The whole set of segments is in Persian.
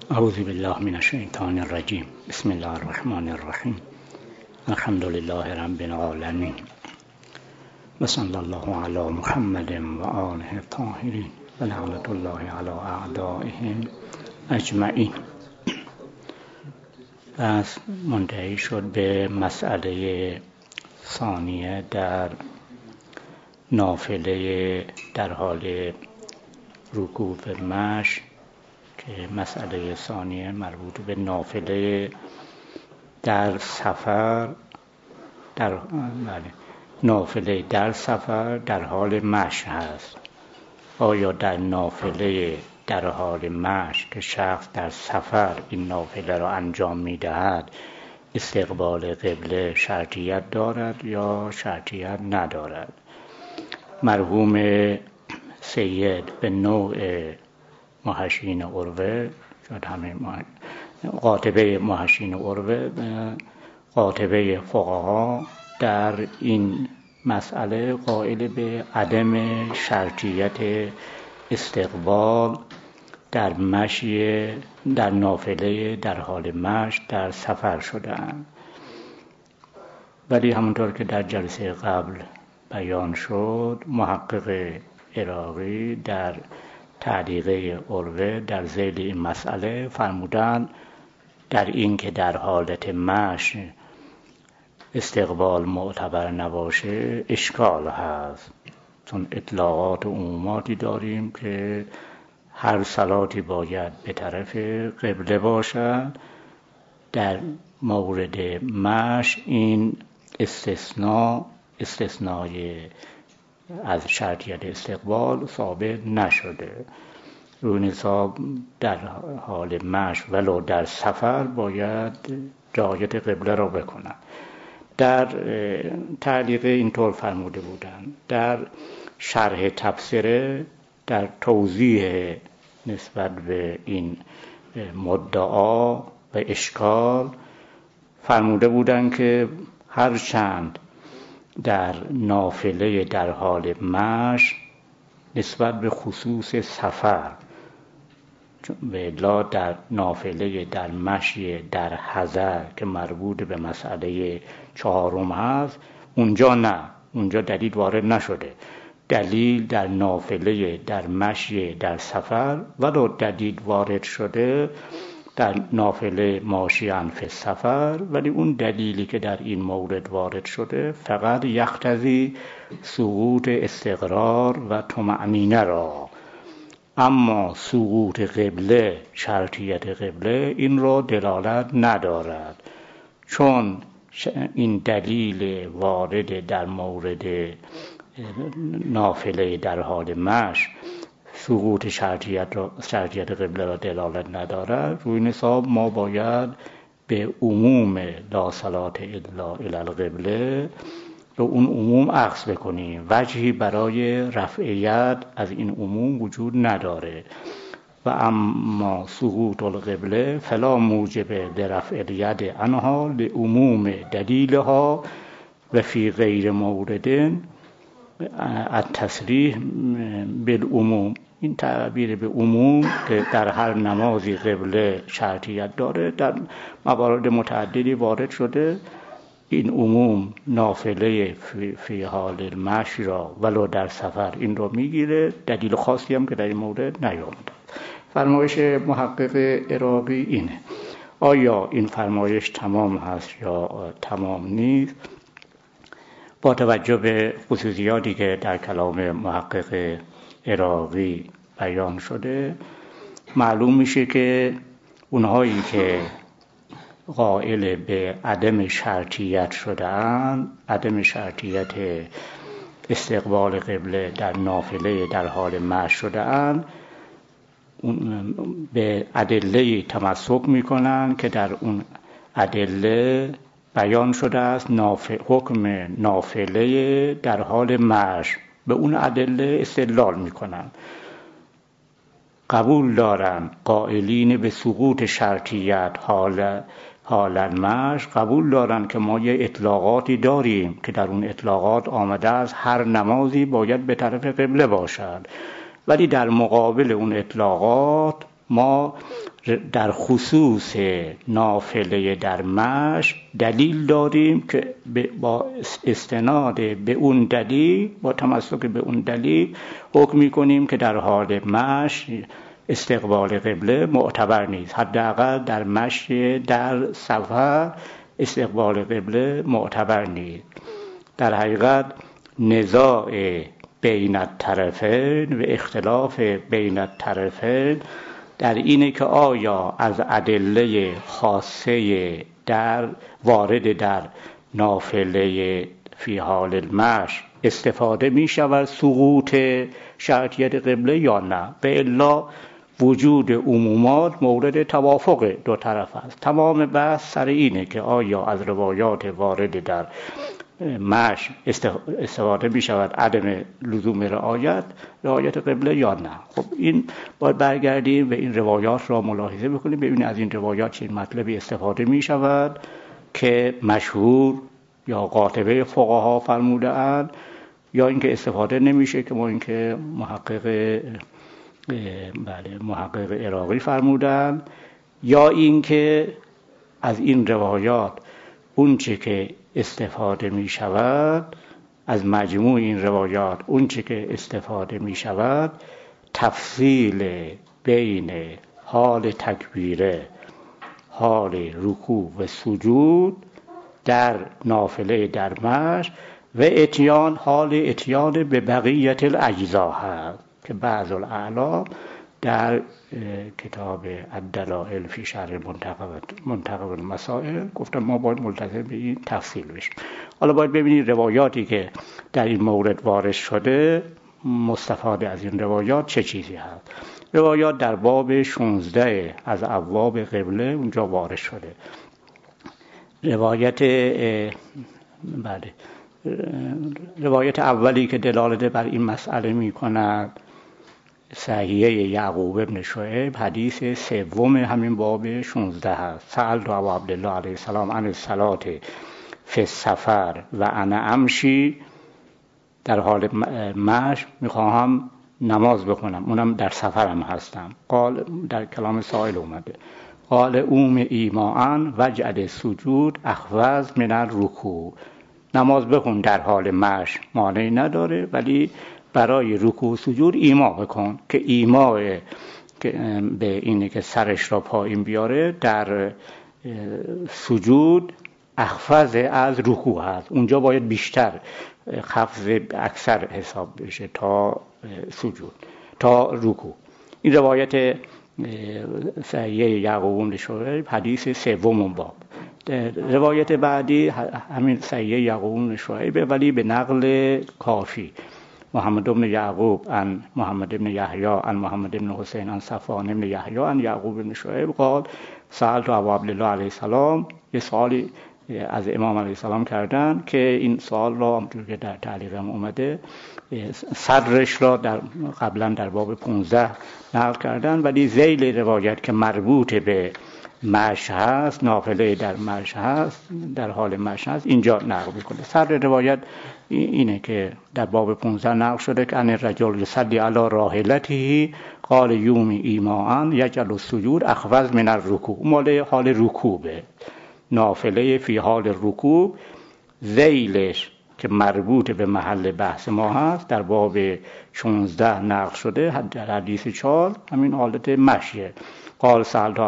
اعوذ بالله من الشیطان الرجیم. بسم الله الرحمن الرحیم. الحمد لله رب العالمین و صلی الله علی محمد و آله الطاهرین و لعنت الله علی اعدائهم اجمعین. پس منتهی شد به مسئله ثانیه در نافله در حال رکوع به مشی، که مسئله ثانیه مربوط به نافله در سفر نافله در سفر در حال مشی هست. آیا در نافله در حال مشی که شخص در سفر این نافله را انجام می‌دهد استقبال قبله شرطیت دارد یا شرطیت ندارد؟ مرحوم سید به نوع محشین عروه، شاید همه قاطبه محشین عروه، قاطبه فقها در این مسئله قائل به عدم شرطیت استقبال در مشی در نافله در حال مشی در سفر شده‌اند. ولی همونطور که در جلسه قبل بیان شد، محقق عراقی در تعلیقه عروه در ذیل این مسئله فرمودند در این که در حالت مشی استقبال معتبر نباشه اشکال هست، چون اطلاقات و عموماتی داریم که هر صلاتی باید به طرف قبله باشد. در مورد مشی این استثنای از شرطیت استقبال ثابت نشده. روی نصاب در حال مشی ولو در سفر باید رعایت قبله را بکنند. در تعلیق اینطور فرموده بودند. در شرح تفسیره در توضیح نسبت به این مدعا و اشکال فرموده بودند که هرچند در نافله در حال مشی نسبت به خصوص سفر به الا در نافله در مشی در حضر که مربوط به مسئله چهارم هست، اونجا دلیل وارد نشده. دلیل در نافله در مشی در سفر ولو دلیل وارد شده در نافله ماشیان فی سفر، ولی اون دلیلی که در این مورد وارد شده فقط یقتضی سقوط استقرار و طمأنینه را، اما سقوط قبله شرطیت قبله این را دلالت ندارد، چون این دلیل وارد در مورد نافله در حال مشی سقوط شرطیت قبله را دلالت ندارد. روی نصاب ما باید به عموم لا صلاة الا الی القبله رو اون عموم اخذ بکنیم. وجهی برای رفعیت از این عموم وجود نداره. و اما سقوط القبله فلا موجب لرفع الید عنها لعموم دلیلها و فی غیر مورد التصریح بالعموم. این تعبیر به عموم که در هر نمازی قبله شرطیت داره در موارد متعددی وارد شده. این عموم نافله فی حال المشی را ولو در سفر این را میگیره. دلیل خاصی هم که در این مورد نیامده. فرمایش محقق عراقی اینه. آیا این فرمایش تمام هست یا تمام نیست؟ با توجه به خصوصیاتی که در کلام محقق عراقی بیان شده معلوم میشه که اونهایی که قائل به عدم شرطیت شده‌اند، عدم شرطیت استقبال قبله در نافله در حال مشی شده‌اند، به ادله تمسک میکنن که در اون ادله بیان شده است حکم نافله در حال مشی. به اون ادله استدلال میکنن، قبول دارن. قائلین به سقوط شرطیت حال مشی قبول دارن که ما یه اطلاقاتی داریم که در اون اطلاقات آمده است هر نمازی باید به طرف قبله باشد، ولی در مقابل اون اطلاقات ما در خصوص نافله در مشی دلیل داریم که با استناد به اون دلیل، با تمسک به اون دلیل حکم می‌کنیم که در حال مشی استقبال قبله معتبر نیست. حداقل در مشی در سفر استقبال قبله معتبر نیست. در حقیقت نزاع بین الطرفین و اختلاف بین الطرفین در اینه که آیا از ادله خاصه در وارد در نافله فی حال المشی استفاده می شود سقوط شرطیت قبله یا نه، و الا وجود عمومات مورد توافق دو طرف است. تمام بحث سر اینه که آیا از روایات وارد در مشی استفاده می شود عدم لزوم رعایت قبله یا نه. خب این باید برگردیم و این روایات را ملاحظه بکنیم، ببینیم از این روایات چه مطلبی استفاده می شود که مشهور یا قاطبه فقها فرموده اند، یا اینکه استفاده نمیشه که ما اینکه محقق عراقی فرمودن، یا اینکه از این روایات اون چه که استفاده می شود از مجموع این روایات، اون چه که استفاده می شود تفصیل بین حال تکبیره، حال رکوع و سجود در نافله در مشی و حال اتیان به بقیت الاجزا هست که بعض الاعلام در کتاب الدلائل فی شرح منتخب المسائل گفتم ما باید ملتزم به این تفصیل بشیم. حالا باید ببینید روایاتی که در این مورد وارد شده، مستفاده از این روایات چه چیزی هست. روایات در باب 16 از ابواب قبله اونجا وارد شده. روایت اولی که دلالت بر این مسئله می کند صحیحه یعقوب ابن شعیب، حدیث سوم همین باب 16 هست. سألت ابا عبدالله علیه السلام عن الصلاة فی السفر و انا امشی، در حال مشی میخواهم نماز بخونم، اونم در سفرم هستم. قال، در کلام سائل اومده، قال اوم ایماء وجعل سجود اخوض من الرکوع. نماز بخون در حال مشی مانعی نداره، ولی برای رکوع و سجود ایما بکن که ایما به اینه که سرش را پایین بیاره در سجود اخفض از رکوع هست، اونجا باید بیشتر خفض اکثر حساب بشه تا سجود تا رکوع. این روایت صحیحه یعقوب بن شعیب حدیث سوم باب. روایت بعدی همین صحیحه یعقوب بن شعیب ولی به نقل کافی، محمد بن یعقوب عن محمد بن یحیی عن محمد بن حسین عن صفوان بن یحیی عن یعقوب بن شعیب قال سألت ابا عبدالله علیه السلام. یه سوالی از امام علیه السلام کردن که این سوال را همونطور که در تعلیق هم اومده صدرش را قبلا در باب 15 نقل کردن، ولی ذیل روایت که مربوط به مشی هست، نافله در مشی هست، در حال مشی هست، اینجا نقل میکنه. صدر روایت اینه که در باب 15 نقل شده که ان الرجل یصلی علی راحلته قال یومی ایماء یجعل السجود اخوض من الرکوع. مال حال رکوع، نافله فی حال رکوع. ذیلش که مربوط به محل بحث ما هست در باب 16 نقل شده در حدیث 4 همین حالت مشیه. قال سألت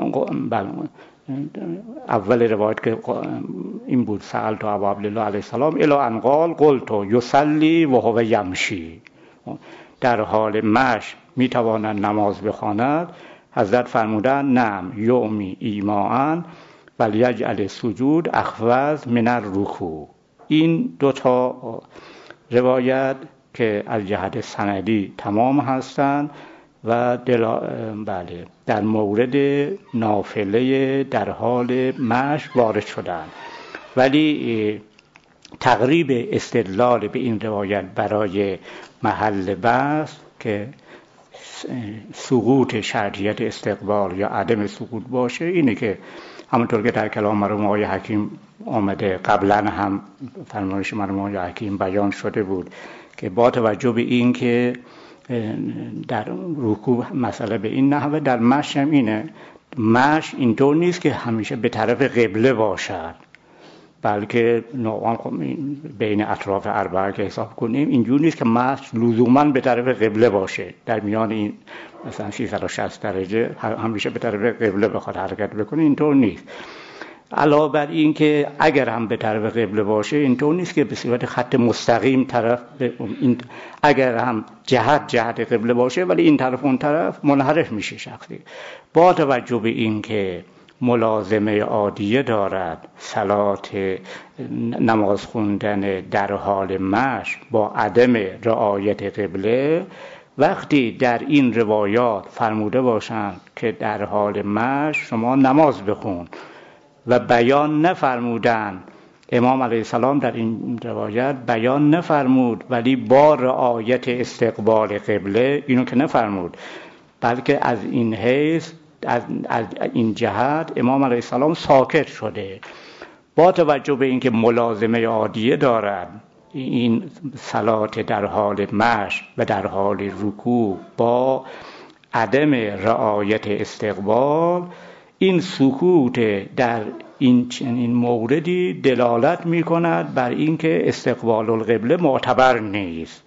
اول روایت که این بود، سألت ابا عبدالله علیه السلام الی ان قال قلت یصلی و هو یمشی. در حال مشی میتواند نماز بخواند. حضرت فرمودن نعم یومی ایماء ولیجعل سجود اخوض من الرکوع. این دوتا روایت که از جهت سندی تمام هستند و در مورد نافله در حال مشی وارد شدند، ولی تقریب استدلال به این روایت برای محل بحث که سقوط شرطیت استقبال یا عدم سقوط باشه اینه که همونطور که در کلام مرحوم آقای حکیم آمده، قبلا هم فرمایش مرحوم آقای حکیم بیان شده بود که با توجه به این که در رکوع مسئله به این نحوه، در مشی هم اینه. مشی اینطور نیست که همیشه به طرف قبله باشد، بلکه نوعاً بین اطراف اربعه که حساب کنیم اینجور نیست که مشی لزوماً به طرف قبله باشه، در میان این مثلا 360 درجه همیشه به طرف قبله بخواد حرکت بکنه، اینطور نیست. علاوه بر این که اگر هم به طرف قبله باشه اینطور نیست که به صورت خط مستقیم طرف این، اگر هم جهت قبله باشه ولی این طرف اون طرف منحرف میشه شخصی. با توجه به این که ملازمه عادیه دارد صلات نماز خوندن در حال مشی با عدم رعایت قبله، وقتی در این روایات فرموده باشند که در حال مشی شما نماز بخون و بیان نفرمودن، امام علیه السلام در این روایت بیان نفرمود ولی با رعایت استقبال قبله، اینو که نفرمود، بلکه از این حیث از این جهت امام علیه السلام ساکت شده. با توجه به اینکه ملازمه عادیه دارد این صلات در حال مشی و در حال رکوع با عدم رعایت استقبال، این سکوت در این چنین موردی دلالت می کند بر اینکه استقبال القبله معتبر نیست،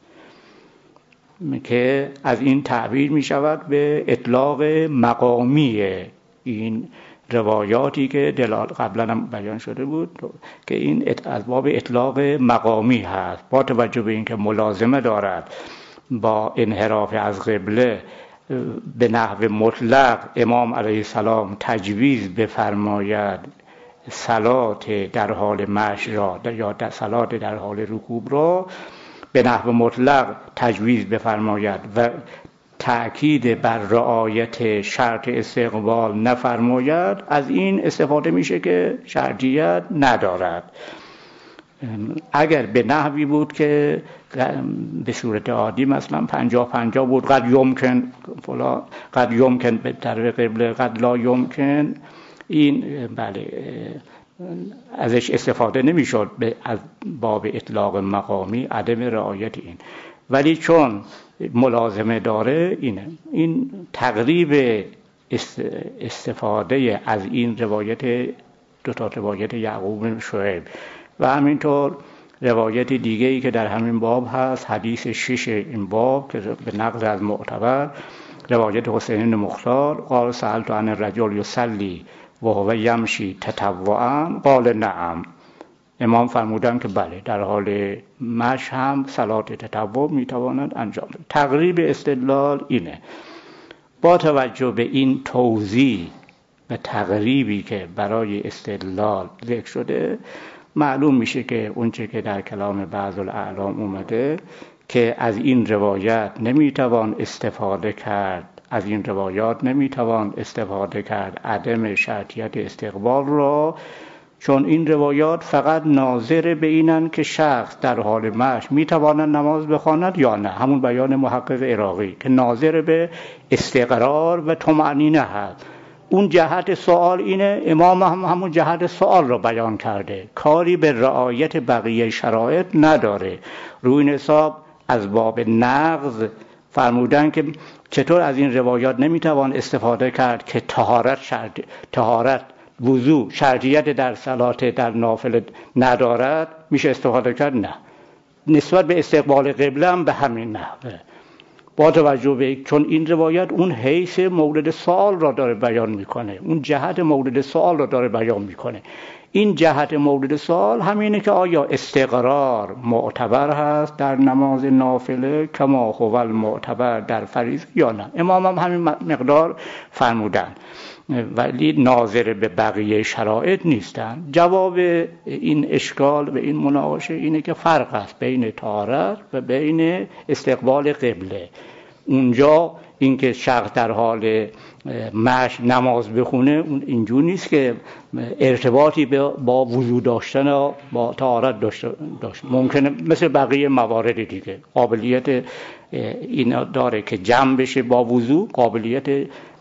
که از این تعبیر می شود به اطلاق مقامی این روایاتی که قبلا هم بیان شده بود که این از باب اطلاق مقامی هست. با توجه به اینکه ملازمه دارد با انحراف از قبله، به نحو مطلق امام علیه السلام تجویز بفرماید صلات در حال مشی را یا صلات در حال رکوع را به نحو مطلق تجویز بفرماید و تأکید بر رعایت شرط استقبال نفرماید، از این استفاده میشه که شرطیت ندارد. اگر به نحوی بود که به صورت عادی مثلا 50-50 بود، قد یمکن به طرف قبله قد لا یمکن، این بله ازش استفاده نمیشد از باب اطلاق مقامی، عدم رعایت این. ولی چون ملازمه داره این تقریب استفاده از این دو تا روایت یعقوب بن شعیب و همینطور روایت دیگه‌ای که در همین باب هست، حدیث 6 این باب که به نقل از معتبر، روایت حسین بن مختار قال سألت عن الرجل یصلی و هو یمشی تطوعا قال نعم. امام فرمودن که بله، در حال مشی هم صلات تطوع میتوانند انجام دهند. تقریب استدلال اینه. با توجه به این توضیح و تقریبی که برای استدلال ذکر شده، معلوم میشه که اونچه که در کلام بعض الاعلام اومده که از این روایات نمیتوان استفاده کرد عدم شرطیت استقبال را، چون این روایات فقط ناظر به اینن که شخص در حال مشی میتواند نماز بخواند یا نه، همون بیان محقق عراقی که ناظر به استقرار و طمأنینه هست. اون جهت سوال اینه، امام هم همون جهت سوال رو بیان کرده، کاری به رعایت بقیه شرایط نداره. روی این حساب از باب نقض فرمودن که چطور از این روایات نمیتوان استفاده کرد که طهارت وضو شرطیت در صلات در نافله ندارد، میشه استفاده کرد؟ نه. نسبت به استقبال قبله هم به همین نحوه. با توجه به چون این روایت اون حیث مورد سوال را داره بیان میکنه، اون جهت مورد سوال را داره بیان میکنه. این جهت مورد سوال همینه که آیا استقرار معتبر هست در نماز نافله کما هو المعتبر در فریضه یا نه. امام هم همین مقدار فرمودن ولی ناظر به بقیه شرایط نیستن. جواب این اشکال و این مناقشه اینه که فرق است بین طهارت و بین استقبال قبله. اونجا اینکه شخص در حال مشی نماز بخونه اینجور نیست که ارتباطی با وضو داشتن و با طهارت داشت. ممکنه مثل بقیه موارد دیگه قابلیت اینا داره که جمع بشه با وضو، قابلیت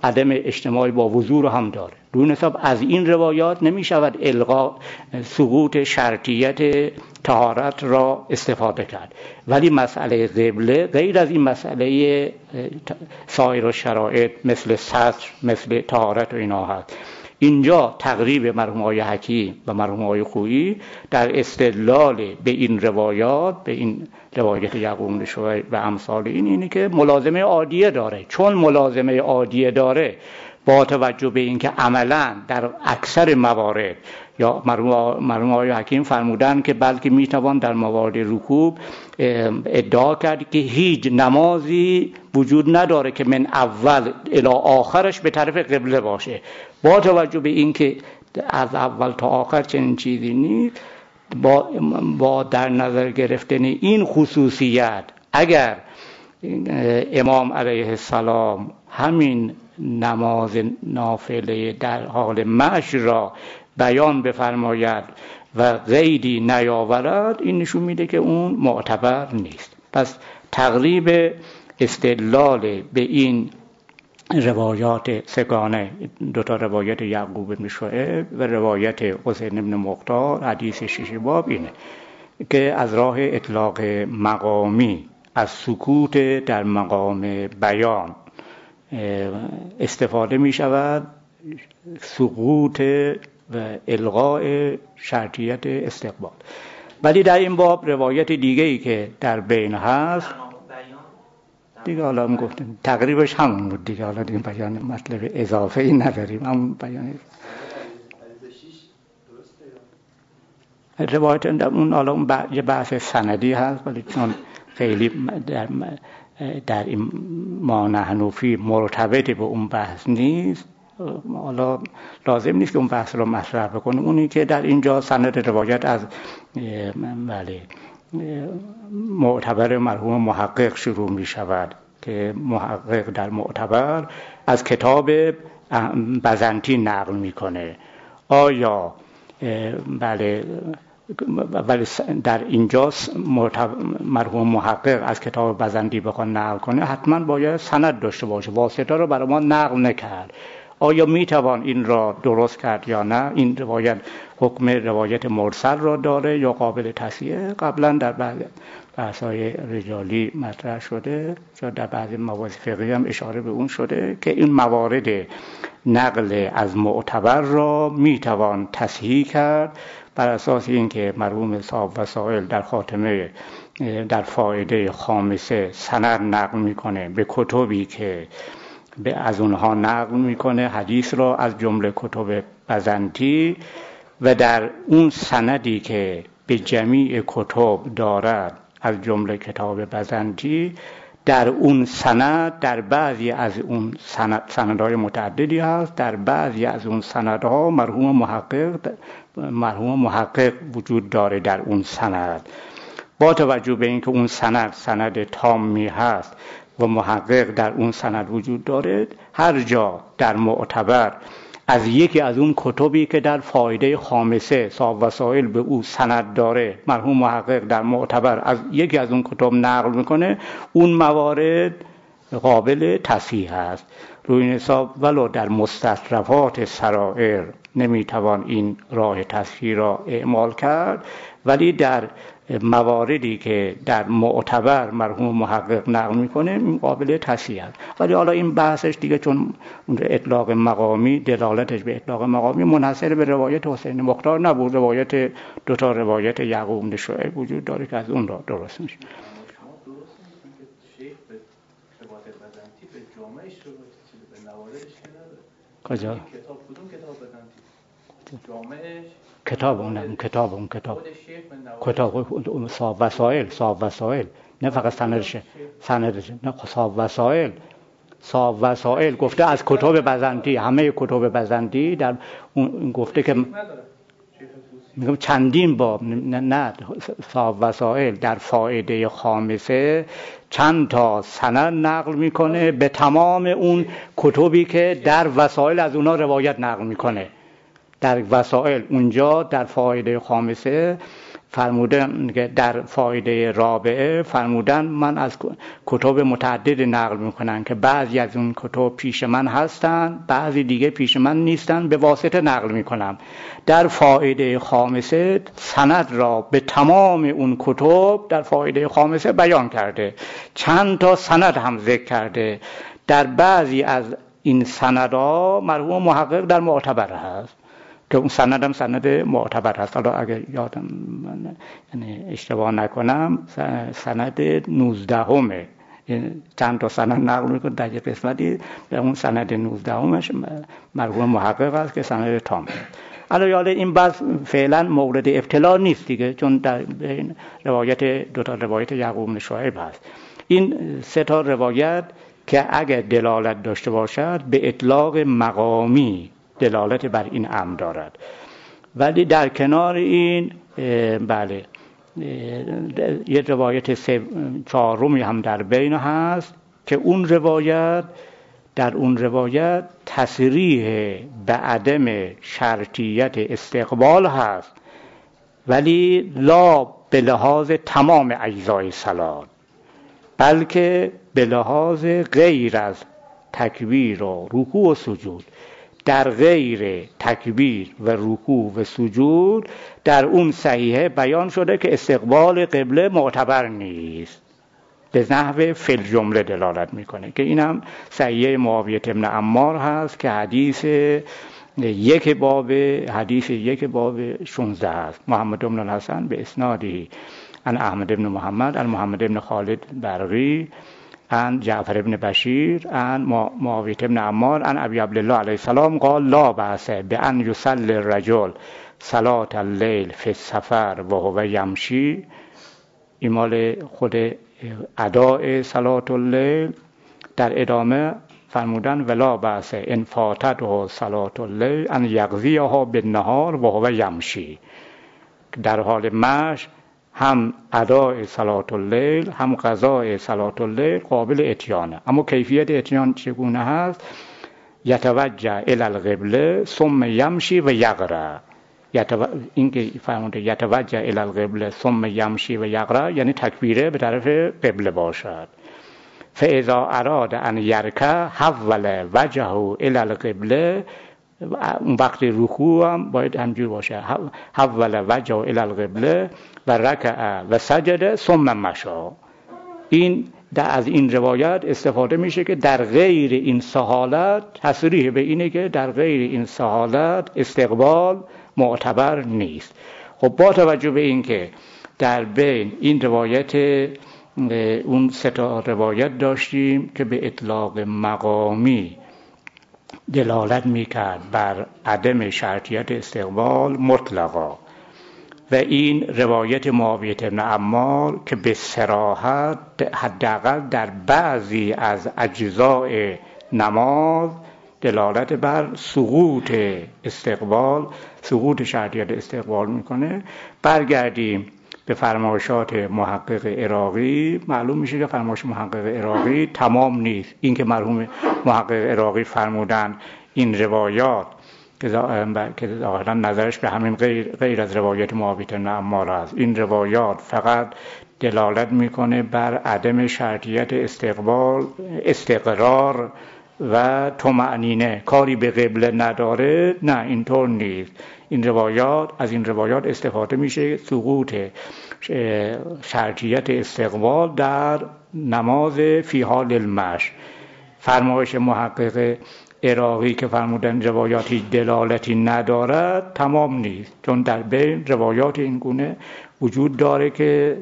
عدم اجتماعی با وضوع رو هم داره. رو این حساب از این روایات نمی شود الغا سقوط شرطیت طهارت را استفاده کرد، ولی مسئله قبله غیر از این مسئله سایر شرایط مثل سطر، مثل طهارت و اینا هست. اینجا تقریب مرحوم آقای حکیم و مرحوم آقای خویی در استدلال به این روایات، به این روایت یعقوب بن شعیب و امثال اینه که ملازمه عادیه داره. چون ملازمه عادیه داره، با توجه به اینکه عملا در اکثر موارد یا مرحوم آقای حکیم فرمودن که بلکه میتوان در موارد رکوب ادعا کرد که هیچ نمازی وجود نداره که من اول الی آخرش به طرف قبله باشه. با توجه به اینکه از اول تا آخر چنین چیزی نیست، با در نظر گرفتن این خصوصیت، اگر امام علیه السلام همین نماز نافله در حال مشی را بیان بفرماید و قیدی نیاورد، این نشون میده که اون معتبر نیست. پس تقریب استدلال به این روایات سگانه، دوتا روایت یعقوب بن شعیب و روایت حسین بن مختار حدیث شش باب، اینه که از راه اطلاق مقامی از سکوت در مقام بیان استفاده می شود سقوط و الغاء شرطیت استقبال. ولی در این باب روایت دیگه‌ای که در بین هست دیگه، حالا هم گفتیم تقریبش همون بود دیگه، حالا دیگه بیان مطلب اضافه ای نداریم، همون بیان روایت اون، حالا اون یه بحث سندی هست، ولی چون خیلی در این ما نحن فی مرتبط به اون بحث نیست، حالا لازم نیست که اون بحث رو مطرح بکنیم. اونی که در اینجا سند روایت از معتبر مرحوم محقق شروع می شود که محقق در معتبر از کتاب بزنطی نقل میکنه. آیا ولی در اینجا مرحوم محقق از کتاب بزنطی بخواد نقل کنه، حتما باید سند داشته باشه. واسطه رو برای ما نقل نکرد. آیا میتوان این را درست کرد یا نه؟ این روایت حکم روایت مرسل را داره یا قابل تصحیح؟ قبلا در بعض بحث‌های رجالی مطرح شده، یا در بعضی مباحث فقهی هم اشاره به اون شده که این موارد نقل از معتبر را میتوان تصحیح کرد بر اساس اینکه مرحوم صاحب وسائل در خاتمه در فائده خامسه سند نقل میکنه به کتبی که از اونها نقل میکنه حدیث را، از جمله کتب بزنطی، و در اون سندی که به جمیع کتب دارد از جمله کتاب بزنطی، در اون سند، در بعضی از اون سندهای متعددی هست، در بعضی از اون سندها مرحوم محقق وجود داره در اون سند. با توجه به اینکه اون سند تامی هست و محقق در اون سند وجود داره، هر جا در معتبر از یکی از اون کتبی که در فایده خامسه صاحب وسائل به او سند داره، مرحوم محقق در معتبر از یکی از اون کتب نقل میکنه، اون موارد قابل تصحیح است. روی این حساب ولو در مستطرفات سرائر نمیتوان این راه تصحیح را اعمال کرد، ولی در مواردی که در معتبر مرحوم محقق نقل میکنه قابل تصحیح است. ولی حالا این بحثش دیگه، چون اون اطلاق مقامی، دلالتش به اطلاق مقامی منحصر به روایت حسین مختار نبود، روایت دوتا روایت یعقوب بن شعیب وجود داره که از اون را درست میشه. کجا؟ کتاب صاحب وسائل نه فقط سندش نه، صاحب وسائل گفته از کتاب بزنطی، همه کتاب بزنطی در اون گفته که میگم چندین باب، نه صاحب وسائل در فائده خامسه چند تا سند نقل میکنه به تمام اون کتبی که در وسائل از اونا روایت نقل میکنه. در وسائل اونجا در فائده خامسه فرمودن که در فایده رابعه فرمودن من از کتب متعدد نقل میکنن که بعضی از اون کتب پیش من هستن، بعضی دیگه پیش من نیستن، به واسطه نقل میکنم. در فایده خامسه سند را به تمام اون کتب در فایده خامسه بیان کرده، چند تا سند هم ذکر کرده. در بعضی از این سندها مرحوم محقق در معتبر هست که اون سند هم سند معتبر هست. حالا اگر یادم یعنی اشتباه نکنم سند 19 چند تا سند نقل میکنه در یه قسمتی، به اون سند 19 مرحوم محقق هست که سند تام. حالا این بحث فعلا مورد ابتلا نیست دیگه، چون در این روایت دو تا روایت یعقوب بن شعیب هست. این سه تا روایت که اگر دلالت داشته باشد به اطلاق مقامی دلالت بر این امر دارد، ولی در کنار این بله یه روایت چهارمی هم در بین هست که در اون روایت تصریح به عدم شرطیت استقبال هست، ولی لا به لحاظ تمام اجزای صلات، بلکه به لحاظ غیر از تکبیر و رکوع و سجود. در غیر تکبیر و رکوع و سجود در اون صحیحه بیان شده که استقبال قبله معتبر نیست، به نحو فی الجمله دلالت میکنه که اینم صحیحه معاویه بن عمار هست که حدیث یک باب 16 هست. محمد بن الحسن به اسنادی عن احمد بن محمد عن محمد بن خالد برقی عن جعفر بن بشیر عن معاویه بن عمار عن ابی عبدالله علیه السلام قال لا بأس بأن يصلي الرجل صلاة الليل في السفر وهو يمشي. این مال خود اداء صلاة اللیل. در ادامه فرمودن ولا بأس ان فاتته صلاة اللیل ان یقضیها بالنهار وهو یمشی. در حال مشی هم اداء صلاة اللیل هم قضاء صلاة اللیل قابل اتیانه. اما کیفیت اتیان چگونه هست؟ یتوجه الی القبله ثم یمشی و یقرأ. این که فرموده یتوجه الی القبله ثم یمشی و یقرأ یعنی تکبیره به طرف قبله باشد. فاذا اراد ان یرکع حول وجهه الی القبله، اون وقت رکوع هم باید همجور باشه، حول وجهه الی القبله و رکع و سجد ثم مشى. این از این روایت استفاده میشه که در غیر این سه حالت تصریح به اینه که در غیر این سه حالت استقبال معتبر نیست. خب با توجه به این که در بین این روایت اون سه تا روایت داشتیم که به اطلاق مقامی دلالت میکرد بر عدم شرطیت استقبال مطلقا، و این روایت معاویه بن عمار که به صراحت حداقل در بعضی از اجزاء نماز دلالت بر سقوط استقبال، سقوط شرطیت استقبال میکنه. برگردیم به فرمایشات محقق عراقی، معلوم میشه که فرمایش محقق عراقی تمام نیست. این که مرحوم محقق عراقی فرمودن این روایات که ظاهرا نظرش به همین غیر از روایت معاویه بن عمار است، این روایات فقط دلالت میکنه بر عدم شرطیت استقبال، استقرار و طمأنینه، کاری به قبله نداره. نه، اینطور نیست. از این روایات استفاده میشه سقوط شرطیت استقبال در نماز فی حال المشی. فرمایش محقق عراقی که فرمودن روایاتی دلالتی ندارد تمام نیست، چون در بین روایات این گونه وجود داره که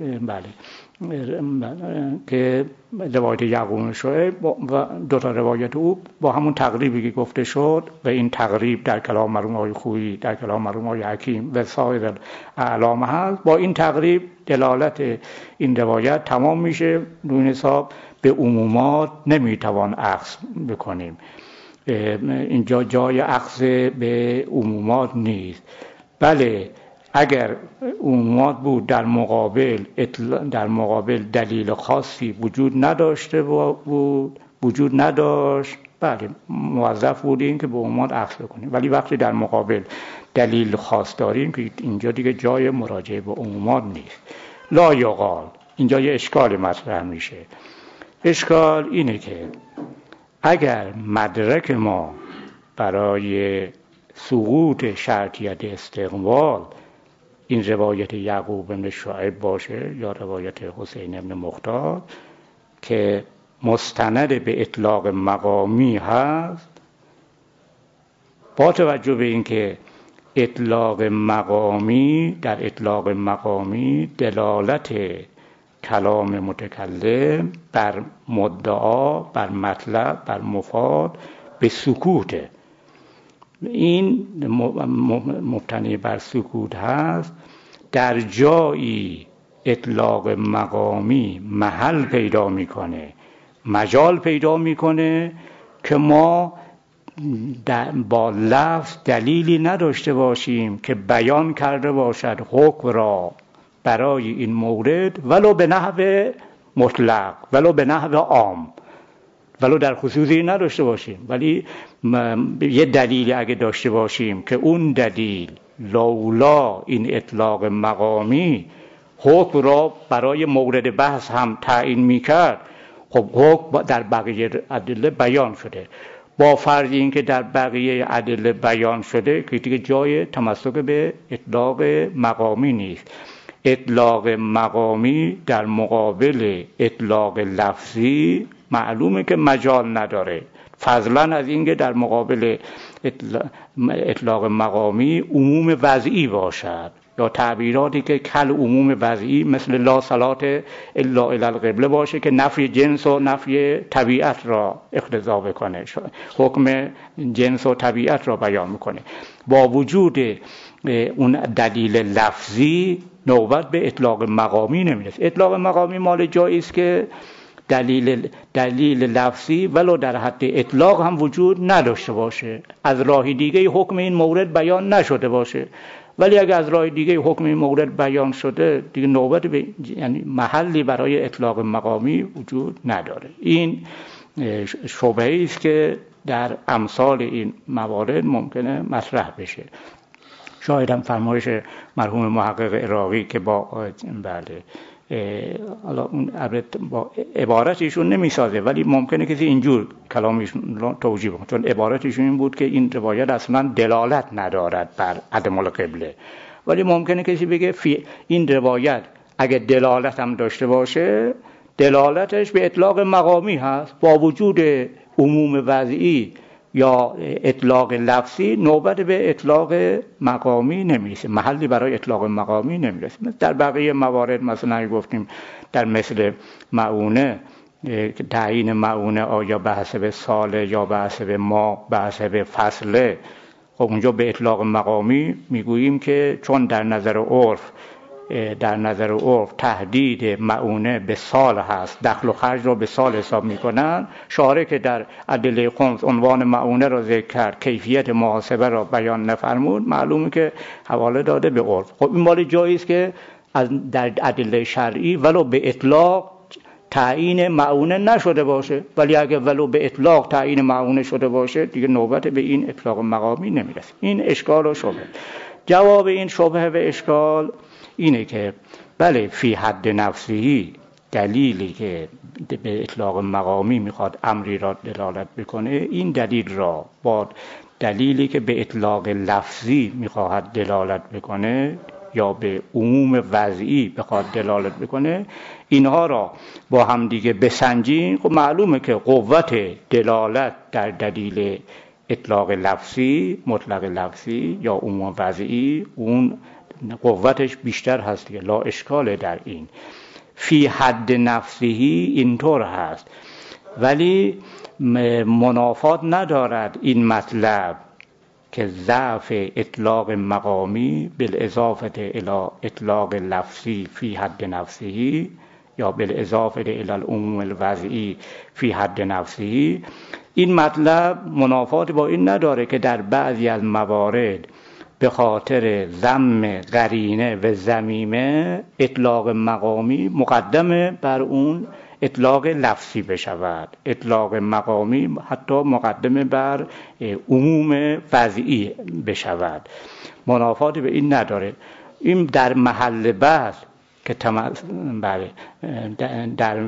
که روایت یعقوب بن شعیب و دو تا روایت او با همون تقریبی که گفته شد، و این تقریب در کلام مرحوم آقای خویی، در کلام مرحوم آقای حکیم و سایر اعلام هست، با این تقریب دلالت این روایت تمام میشه. دون حساب به عمومات نمیتوان اخذ بکنیم، اینجا جای اخذ به عمومات نیست. بله اگر عمومات بود در مقابل دلیل خاصی وجود نداشت بله موظف بودیم که به عنوان اخذ کنیم، ولی وقتی در مقابل دلیل خاص داریم که اینجا دیگه جای مراجعه به عمومات نیست. لا یقال، اینجا یه اشکال مطرح میشه. اشکال اینه که اگر مدرک ما برای سقوط شرطیت استقبال این روایت یعقوب بن شعیب باشه یا روایت حسین بن مختار که مستند به اطلاق مقامی هست، با توجه به اینکه اطلاق مقامی در اطلاق مقامی دلالت کلام متکلم بر مدعا، بر مطلب، بر مفاد به سکوته، این مبتنی بر سکوت هست. در جایی اطلاق مقامی محل پیدا میکنه، مجال پیدا میکنه که ما با لفظ دلیلی نداشته باشیم که بیان کرده باشد حکم را برای این مورد ولو به نحو مطلق، ولو به نحو عام، ولو در خصوصی نداشته باشیم، ولی یه دلیلی اگه داشته باشیم که اون دلیل لولا این اطلاق مقامی حکم را برای مورد بحث هم تعیین میکرد، خب حکم در بقیه ادله بیان شده. با فرض این که در بقیه ادله بیان شده که دیگه جای تمسک به اطلاق مقامی نیست. اطلاق مقامی در مقابل اطلاق لفظی معلومه که مجال نداره، فضلا از اینکه در مقابل اطلاق مقامی عموم وضعی باشد یا تعبیراتی که کل عموم وضعی مثل لا صلات الا الی القبله باشه که نفی جنس و نفی طبیعت را اقتضا بکنه، حکم جنس و طبیعت را بیان میکنه. با وجود اون دلیل لفظی نوبت به اطلاق مقامی نمیرسه. اطلاق مقامی مال جایی است که دلیل لفظی ولو در حد اطلاق هم وجود نداشته باشه، از راه دیگه حکم این مورد بیان نشده باشه، ولی اگر از راه دیگه حکم این مورد بیان شده دیگه نوبت به یعنی محلی برای اطلاق مقامی وجود نداره. این شبهه‌ای است که در امثال این موارد ممکنه مطرح بشه. شاید هم فرمایش مرحوم محقق عراقی که با حالا اون با عبارت ایشون نمیسازه، ولی ممکنه کسی اینجور کلامش رو توجیه کنه، چون عبارت ایشون این بود که این روایت اصلا دلالت ندارد بر عدم القبله، ولی ممکنه کسی بگه این روایت اگه دلالت هم داشته باشه دلالتش به اطلاق مقامی هست، با وجود عموم وضعی یا اطلاق لفظی نوبت به اطلاق مقامی نمیرسه، محلی برای اطلاق مقامی نمیرسه. در بقیه موارد مثلا گفتیم در مثل معونه، تعیین معونه آیا به حسب ساله یا به حسب ماه، به حسب فصله، خب اونجا به اطلاق مقامی میگوییم که چون در نظر عرف تهدید معونه به سال هست، دخل و خرج رو به سال حساب میکنن. شارع که در ادله خمس عنوان معونه را ذکر کرد، کیفیت محاسبه را بیان نفرمود، معلومه که حواله داده به عرف. خب این مال جایی است که در ادله شرعی ولو به اطلاق تعیین معونه نشده باشه، ولی اگه ولو به اطلاق تعیین معونه شده باشه دیگه نوبت به این اطلاق مقامی نمیرسه. این اشکال و شبهه. جواب این شبهه و اشکال اینه که بله فی حد نفسی دلیلی که به اطلاق مقامی میخواد امری را دلالت بکنه، این دلیل را با دلیلی که به اطلاق لفظی میخواد دلالت بکنه یا به عموم وضعی بخواد دلالت بکنه، اینها را با هم دیگه بسنجین، خب معلومه که قوت دلالت در دلیل اطلاق لفظی، مطلق لفظی یا عموم وضعی، اون قوتش بیشتر هست دیگه، لا اشکال در این. فی حد نفسهی اینطور هست، ولی منافات ندارد این مطلب که ضعف اطلاق مقامی بالاضافه الی اطلاق لفظی فی حد نفسهی یا بالاضافه الی العموم الوضعی فی حد نفسهی، این مطلب منافات با این نداره که در بعضی از موارد به خاطر ضم قرینه و ضمیمه اطلاق مقامی مقدمه بر اون اطلاق لفظی بشود. اطلاق مقامی حتی مقدمه بر عموم وضعی بشود، منافاتی به این نداره. این در محل بحث که در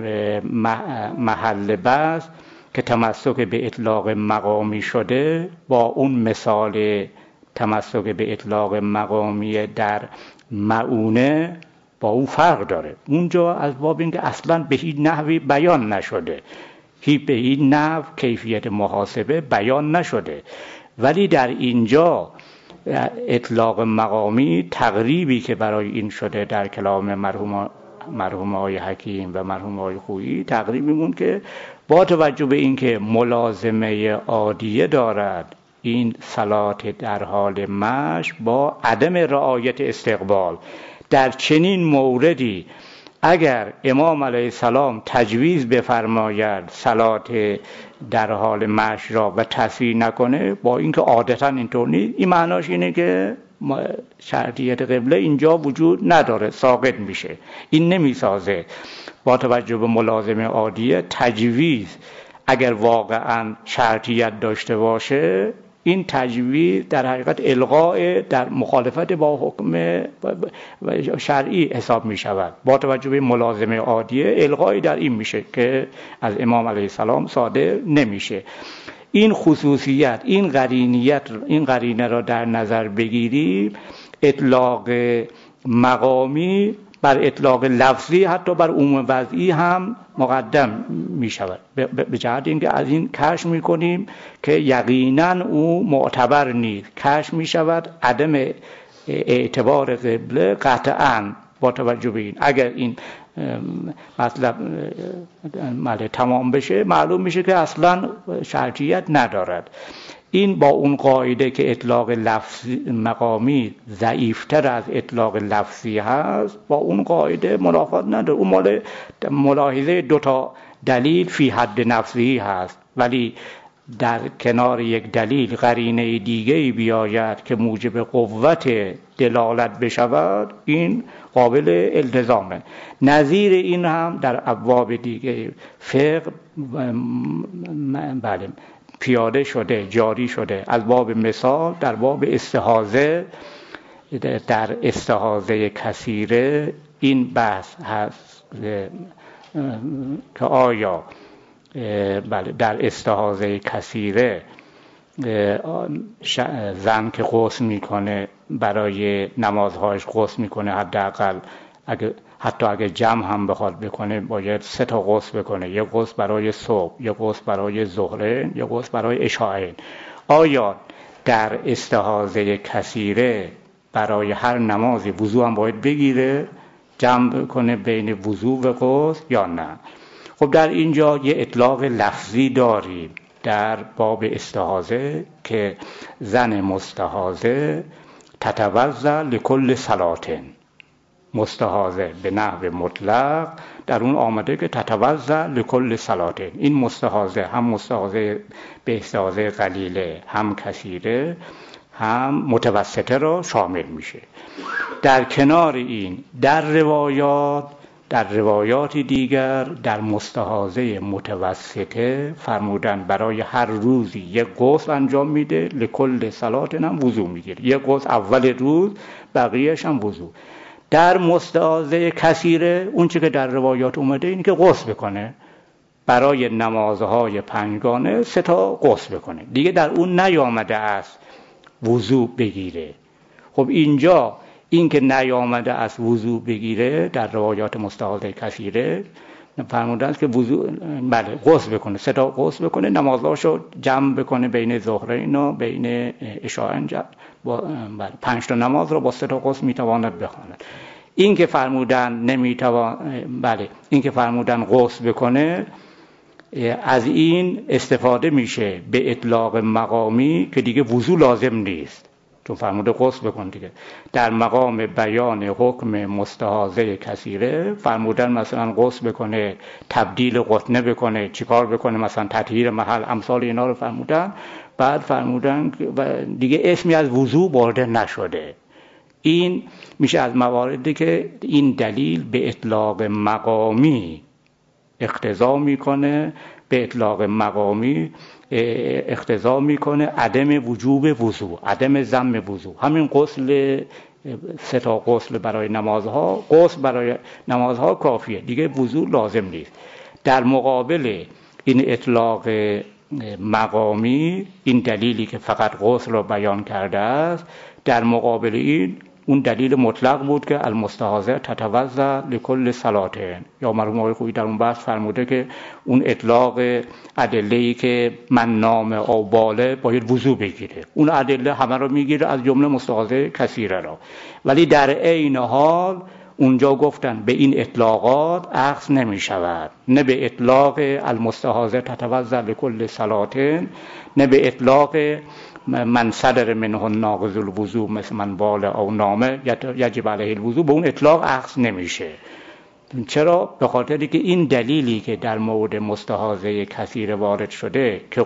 محل بحث که تمسک به اطلاق مقامی شده با اون مثال تمسک به اطلاق مقامی در معونه با اون فرق داره. اونجا از باب اینکه اصلا به هیچ نحوی بیان نشده، به هیچ نحو کیفیت محاسبه بیان نشده، ولی در اینجا اطلاق مقامی تقریبی که برای این شده در کلام مرحوم آقای حکیم و مرحوم آقای خویی تقریبی مون که با توجه به اینکه ملازمه عادیه دارد این صلات در حال مشی با عدم رعایت استقبال، در چنین موردی اگر امام علیه السلام تجویز بفرماید صلات در حال مشی را و تصحیح نکنه، با اینکه عادتا اینطور نیست، این معناش اینه که شرطیت قبله اینجا وجود نداره، ساقط میشه. این نمیسازه. با توجه به ملازمه عادیه تجویز اگر واقعا شرطیت داشته باشه، این تجویز در حقیقت الغاء در مخالفت با حکم شرعی حساب می شود. با توجه به ملازمه عادیه الغایی در این میشه که از امام علیه السلام صادر نمیشه. این خصوصیت، این قرینه را در نظر بگیریم، اطلاق مقامی بر اطلاق لفظی حتی بر عموم وضعی هم مقدم می شود. به جهت اینکه از این کشف می کنیم که یقینا او معتبر نیست. کشف می شود عدم اعتبار قبله قطعا با توجه به این. اگر این مطلب تمام بشه معلوم میشه که اصلا شرطیت ندارد. این با اون قاعده که اطلاق لفظی مقامی ضعیفتر از اطلاق لفظی هست، با اون قاعده منافات نداره. اون مال ملاحظه دوتا دلیل فی حد نفسی هست، ولی در کنار یک دلیل قرینه دیگه بیاید که موجب قوت دلالت بشود، این قابل التزامه. نظیر این هم در ابواب دیگه فقه بله پیاده شده، جاری شده. از باب مثال در باب استحاضه، در استحاضه کثیره این بحث هست که آیا بله در استحاضه کثیره زن که غسل میکنه برای نمازهاش غسل میکنه، حداقل حتی اگه جمع هم بخواد بکنه باید 3 تا غسل بکنه، یک غسل برای صبح، یک غسل برای ظهرین، یک غسل برای عشاءین. آیا در استحاضه کثیره برای هر نمازی وضو هم باید بگیره، جمع کنه بین وضو و غسل یا نه؟ خب در اینجا یه اطلاق لفظی داریم در باب استحاضه که زن مستحاضه تتوضا لکل صلاتن. مستحاضه به نحو مطلق در اون آمده که تتوضا لکل صلاتن. این مستحاضه هم مستحاضه به استحاضه قلیله، هم کثیره، هم متوسطه را شامل میشه. در کنار این در روایات دیگر در مستحاضه متوسطه فرمودن برای هر روزی یک غسل انجام میده، لکل صلاتن هم وضو میگیره، یک غسل اول روز، بقیهش هم وضو. در مستحاضه کثیره اون چه که در روایات اومده اینه که غسل بکنه، برای نمازهای 5گانه 3 تا غسل بکنه، دیگه در اون نیامده است وضو بگیره. خب اینجا این که نیامده است وضو بگیره در روایات مستحاضه کثیره فرمودن است که وضو بله غسل بکنه، 3 تا غسل بکنه، نمازهاشو جمع بکنه بین ظهرین و بین عشاءین، بله 5 تا نماز رو با 3 تا غسل میتواند بخواند. این که فرمودن این که فرمودن غسل بکنه، از این استفاده میشه به اطلاق مقامی که دیگه وضو لازم نیست، چون فرموده غسل بکن دیگه. در مقام بیان حکم مستحاضه کثیره فرمودن مثلا غسل بکنه، تبدیل قطنه بکنه، چیکار بکنه، مثلا تطهیر محل، امثال اینا رو فرمودن. بعد فرمودن دیگه اسمی از وضو برده نشده. این میشه از مواردی که این دلیل به اطلاق مقامی اقتضا میکنه به اطلاق مقامی اقتضا میکنه عدم وجوب وضو، عدم ضم وضو. همین غسل 3 تا غسل برای نمازها، غسل برای نمازها کافیه دیگه، وضو لازم نیست. در مقابل این اطلاق مقامی، این دلیلی که فقط غسل را بیان کرده است، در مقابل این اون دلیل مطلق بود که المستحاضه تتوضا لکل صلاتین، یا مرحوم آقای خویی در اون بحث فرموده که اون اطلاق ادله‌ای که من نام او باله باید وضو بگیره، اون ادله همه رو میگیره از جمله مستحاضه کثیره را. ولی در عین حال اونجا گفتن به این اطلاقات اخذ نمی شود، نه به اطلاق المستحاضه تتوضا لکل صلاتین، نه به اطلاق من صدر منه ناقض الوضو مثل من بال او نامه یجب علیه الوضو، به اون اطلاق اخذ نمیشه. چرا؟ به خاطری که این دلیلی که در مورد مستحاضه کثیر وارد شده که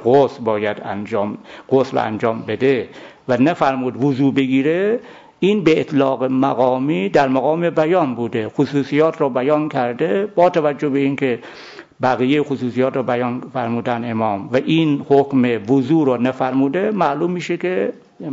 غسل انجام بده و نفرمود وضو بگیره، این به اطلاق مقامی در مقام بیان بوده، خصوصیات رو بیان کرده، با توجه به اینکه بقیه خصوصیات رو بیان فرمودن امام و این حکم وضو رو نفرموده، معلوم میشه که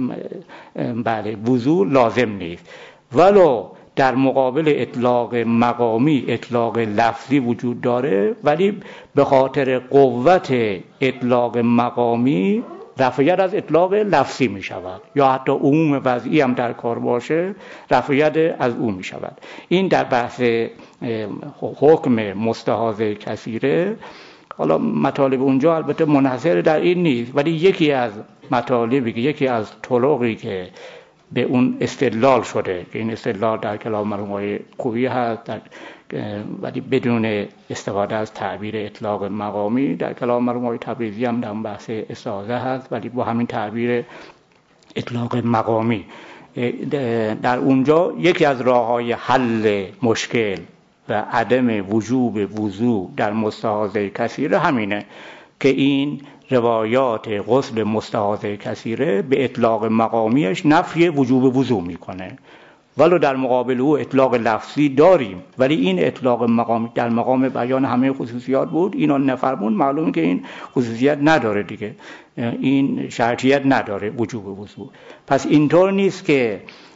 بله وضو لازم نیست. ولو در مقابل اطلاق مقامی اطلاق لفظی وجود داره، ولی به خاطر قوت اطلاق مقامی رفع ید از اطلاق لفظی می شود، یا حتی عموم وضعی هم در کار باشه رفع ید از اون می شود. این در بحث حکم مستحاضه کثیره. حالا مطالب اونجا البته منحصر در این نیست، ولی یکی از مطالبی که یکی از طرقی که به اون استدلال شده، که این استدلال در کلام مرحوم آقای خویی هست، ولی بدون استفاده از تعبیر اطلاق مقامی، در کلام مرحوم آقای تبریزی هم در بحث استعاذه هست، ولی با همین تعبیر اطلاق مقامی. در اونجا یکی از راه‌های حل مشکل و عدم وجوب وضو در مستحاضه کثیره همینه که این روایات غسل مستحاضه کثیره به اطلاق مقامیش نفی وجوب وضو میکنه، ولو در مقابل او اطلاق لفظی داریم، ولی این اطلاق مقامی در مقام بیان همه خصوصیات بود، اینو نفرمون، معلومه که این خصوصیت نداره دیگه، این شرطیت نداره وجوب وضو. پس اینطور نیست که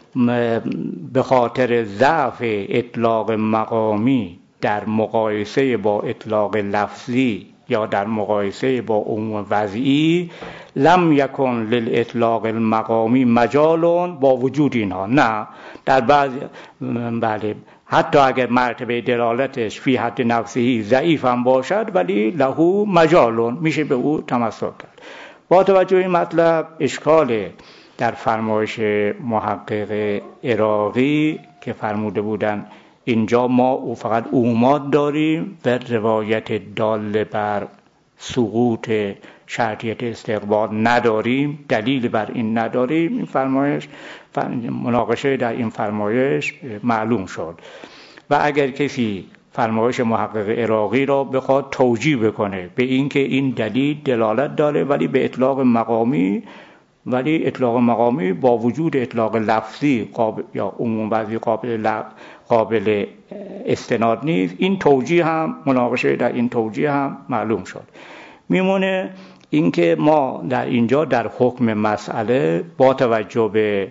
به خاطر ضعف اطلاق مقامی در مقایسه با اطلاق لفظی یا در مقایسه با عموم وضعی لم یکن للاطلاق المقامی مجال با وجود اینها، نه، در بعضی بله حتی اگر مرتبه دلالتش فی حد نفسه ضعیف هم باشد، ولی له مجال، میشه به او تمسک کرد. با توجه این مطلب اشکال در فرمایش محقق عراقی که فرموده بودن اینجا ما فقط عمومات داریم و روایت دال بر سقوط شرطیت استقبال نداریم، دلیل بر این نداریم، این فرمایش مناقشه در این فرمایش معلوم شد. و اگر کسی فرمایش محقق عراقی را بخواد توجیه بکنه به اینکه این دلیل دلالت داره ولی به اطلاق مقامی، ولی اطلاق مقامی با وجود اطلاق لفظی یا عموم وضعی قابل استناد نیست، این توجیه هم مناقشه در این توجیه هم معلوم شد. میمونه اینکه ما در اینجا در حکم مسئله با توجه به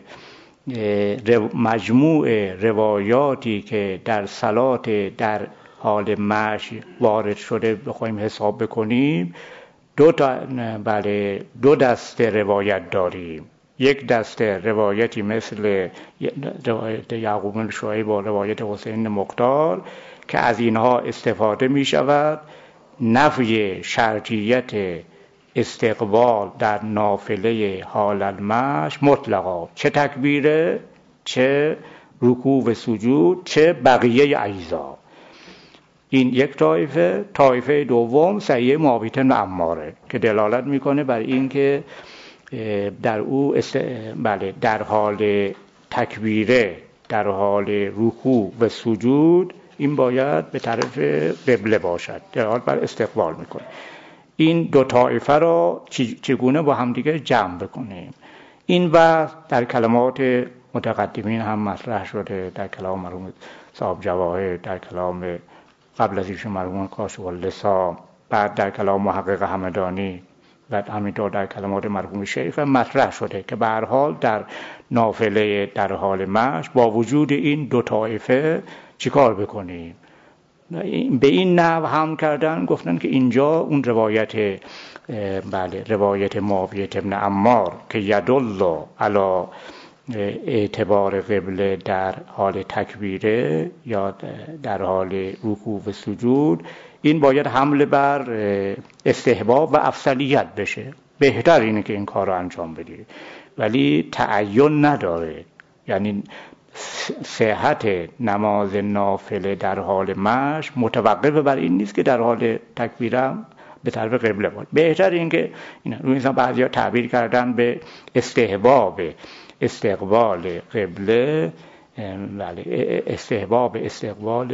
مجموع روایاتی که در صلات در حال مشی وارد شده بخوایم حساب بکنیم، دو دسته روایت داریم. یک دسته روایتی مثل روایت یعقوب بن شعیب و روایت حسین مختار که از اینها استفاده می شود نفی شرطیت استقبال در نافله حال المشی مطلقا، چه تکبیره، چه رکوع و سجود، چه بقیه اجزا. این یک طایفه دوم صحیح معاویه بن عماره که دلالت میکنه بر این که در او در حال تکبیره، در حال رکوع و سجود این باید به طرف قبله باشد، در حال بر استقبال میکنه. این دو طایفه را چگونه با همدیگه جمع بکنیم؟ این بحث در کلمات متقدمین هم مطرح شده، در کلام مرحوم صاحب جواهر، در کلام قبل از ایشون مرحوم کاشف اللسا، بعد در کلام محقق همدانی و همینطور در کلمات مرحوم شیخ مطرح شده که به هر حال در نافله در حال مشی با وجود این دو طایفه چیکار بکنیم. به این نحو هم کردن، گفتن که اینجا اون روایت روایت معاویه بن عمار که یدل علی اعتبار قبله در حال تکبیره یا در حال رکوع و سجود، این باید حمل بر استحباب و افضلیت بشه. بهتر اینه که این کار رو انجام بدی، ولی تعین نداره. یعنی صحت نماز نافله در حال مشی متوقف بر این نیست که در حال تکبیره به طرف قبله باشه. بهتر این که روی انسان بعضیا تعبیر کردن به استحباب استقبال قبله، استحباب استقبال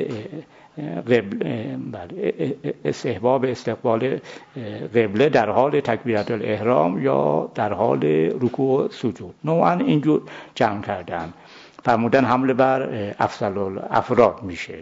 استحباب استقبال قبله در حال تکبیرت الاحرام یا در حال رکوع و سجود. نوعا اینجور جمع کردن، فرمودن حمل بر افضل الافراد میشه.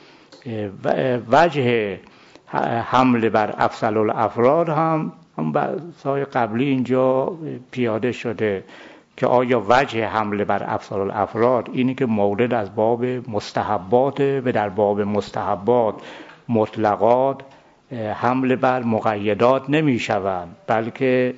وجه حمل بر افضل الافراد هم بحث‌های قبلی اینجا پیاده شده که آیا وجه حمل بر افضل الافراد اینی که مورد از باب مستحبات و در باب مستحبات مطلقات حمل بر مقیدات نمی شوند، بلکه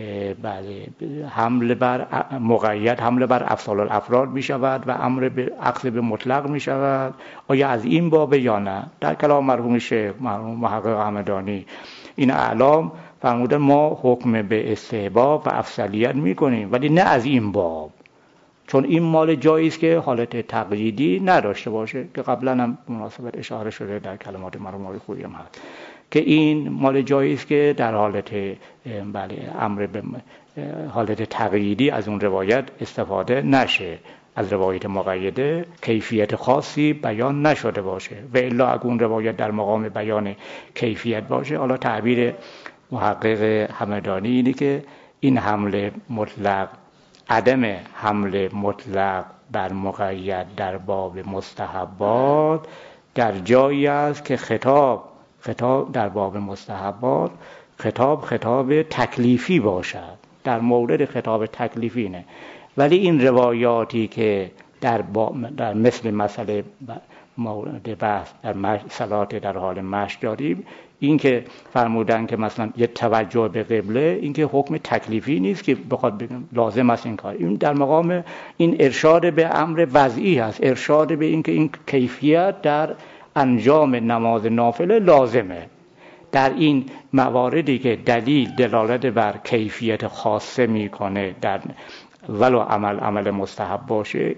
حمل بر مقید حمل بر افضل الافراد می شود و امر به اخذ به مطلق می شود. آیا از این باب یا نه؟ در کلام مرحوم شیخ مرحوم محقق همدانی این اعلام فرمودن ما حکم به استحباب و افضلیت می کنیم، ولی نه از این باب، چون این مال جایی است که حالت تقییدی نداشته باشه، که قبلا هم مناسبت اشاره شده در کلمات مرحوم آقای خویی هم هست که این مال جایی است که در حالت امر به حالت تقییدی از اون روایت استفاده نشه، از روایت مقیده کیفیت خاصی بیان نشده باشه، و الا اگه اون روایت در مقام بیان کیفیت باشه. حالا تعبیر محقق همدانی اینه که این حمل مطلق، عدم حمل مطلق بر مقید در باب مستحبات در جایی است که خطاب در باب مستحبات خطاب تکلیفی باشد، در مورد خطاب تکلیفی نه. ولی این روایاتی که در مثل مسئله مورد بحث در صلات در حال مشی داریم، این که فرمودن که مثلا یه توجه به قبله، این که حکم تکلیفی نیست که بخواد بگم لازم است این کار، این در مقام این ارشاد به امر وضعی هست، ارشاد به این که این کیفیت در انجام نماز نافله لازمه. در این مواردی که دلیل دلالت بر کیفیت خاصه میکنه در ولو عمل مستحب باشه،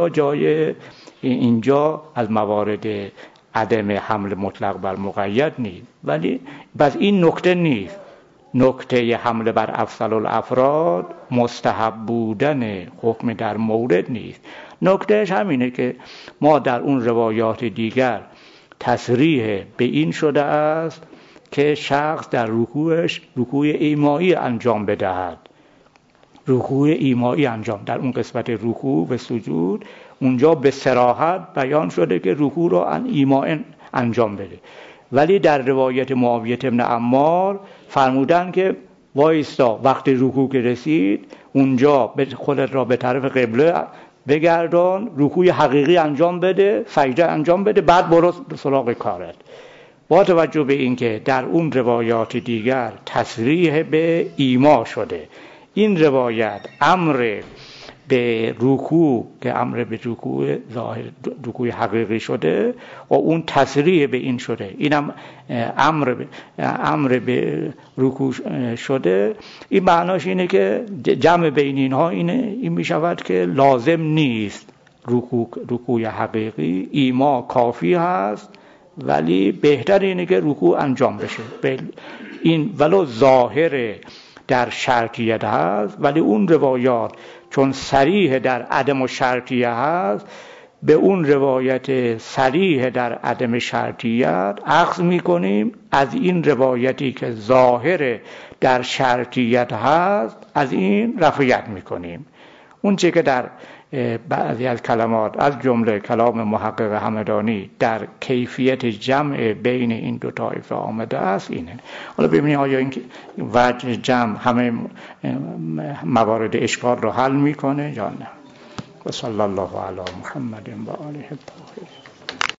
اینجا از موارد عدم حمل مطلق بر مقید نیست. ولی بس این نکته نیست، نکته حمل بر افضل الافراد مستحب بودن حکم در مورد نیست. نکتهش همینه که ما در اون روایات دیگر تصریح به این شده است که شخص در رکوع ایمایی انجام بدهد. رکوع ایمایی انجام در اون قسمت رکوع و سجود، اونجا به صراحت بیان شده که رکوع رو ایماء انجام بده. ولی در روایت معاویه بن عمار فرمودن که وایستا، وقت رکوع که رسید اونجا خودت را به طرف قبله بگردان، رکوع حقیقی انجام بده، سجده انجام بده، بعد برو سراغ کارت. با توجه به اینکه در اون روایات دیگر تصریح به ایما شده، این روایت امر به رکوع که امر به رکوع ظاهر رکوع حقیقی شده و اون تصریح به این شده، اینم امر به رکوع شده، این معناش اینه که جمع بین اینها این می شود که لازم نیست رکوع حقیقی، ایما کافی هست، ولی بهتر اینه که رکوع انجام بشه. این ولو ظاهر در شرطیت هست، ولی اون روایات چون صریح در عدم و شرطیه هست، به اون روایت صریح در عدم شرطیت اخذ میکنیم، از این روایتی که ظاهر در شرطیت هست از این رفعیت میکنیم. اون چه که در بعضی از کلمات از جمله کلام محقق همدانی در کیفیت جمع بین این دو طایفه آمده است اینه. حالا ببینید آیا این وجه جمع همه موارد اشکال رو حل میکنه یا نه. و صلی الله علی محمد و آله الطاهرین.